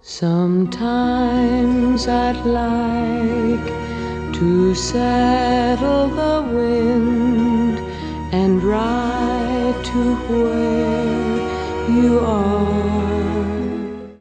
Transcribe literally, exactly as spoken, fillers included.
Sometimes I'd like to settle the wind and ride to where you are.